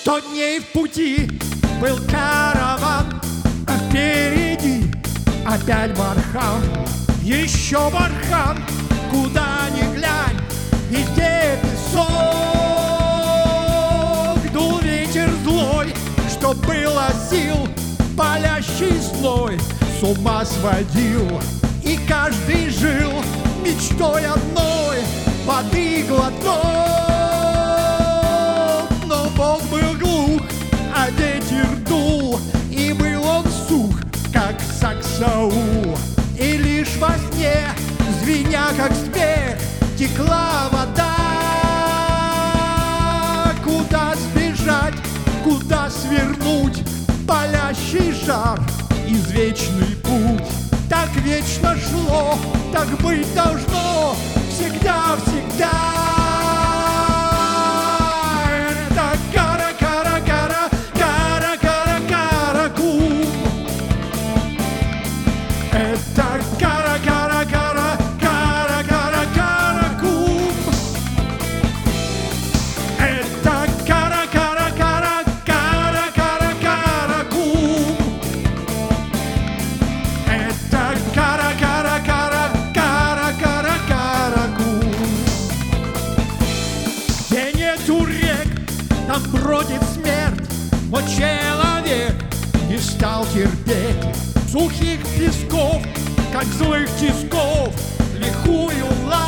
100 дней в пути был караван, а впереди опять бархан. Еще бархан, куда ни глянь, везде песок. Дул ветер злой, что было сил, палящий злой с ума сводил. И каждый жил мечтой одной — воды глотнуть. Но Бог был глух, а ветер дул, и был он сух, как саксаул. И лишь во сне, звеня как смех, текла вода. Куда сбежать, куда свернуть, палящий жар, извечный путь. Так вечно шло, так быть должно, всегда, всегда. Это кара, кара, кара, кара, кара, каракум. Это кара, кара, кара, кара, кара, каракум. Это кара, кара, кара, кара, кара, каракум. Это кара, кара, кара, кара, кара, каракум. Где нету рек, там бродит смерть, но человек не стал терпеть сухих песков, как злых тисков, лихую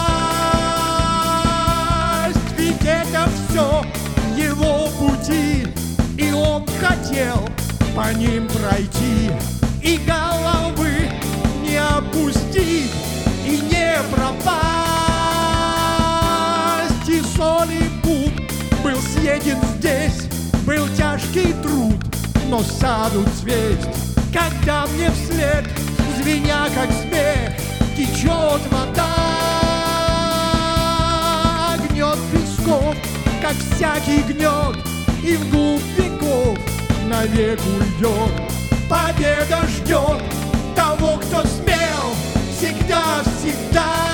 власть. Ведь это все его пути, и он хотел по ним пройти. И головы не опустить, и не пропасть. И соль и пуп был съеден здесь, был тяжкий труд, но саду цвесть. Когда мне вслед, звеня как смех, течет вода, гнет песков, как всякий гнет, и вглубь веков навек уйдет. Победа ждет того, кто смел, всегда, всегда.